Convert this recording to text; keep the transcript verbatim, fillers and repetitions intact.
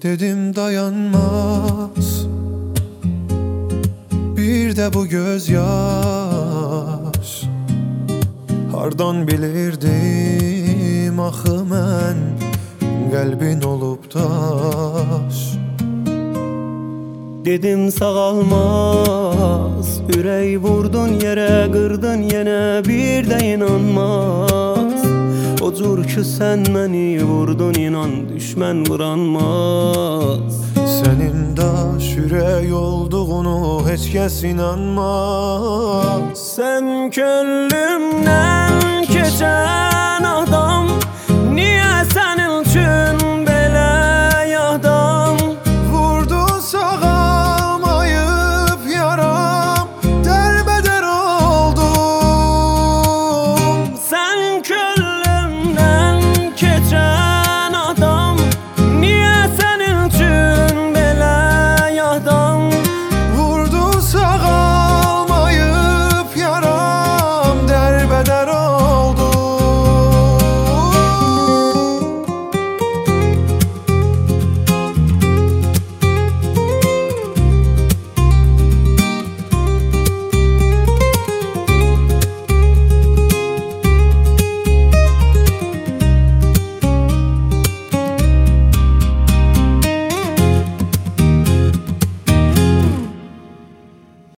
Dedim dayanmaz bir de bu gözyaş. Hardan bilirdim axı mən qəlbin olub daş. Dedim sağalmaz, ürək vurdun yerə, qırdın yenə, bir də inanmaz. O cür ki sən məni vurdun, inan düşmən vuranmaz. Sənin daş ürək olduğunu heç kəs inanmaz. Sən könlümdən keçən adam, niyə sənin üçün belə yadam? Vurdu sağalmayıb yaram, dərbədər oldum. Sən könlümdən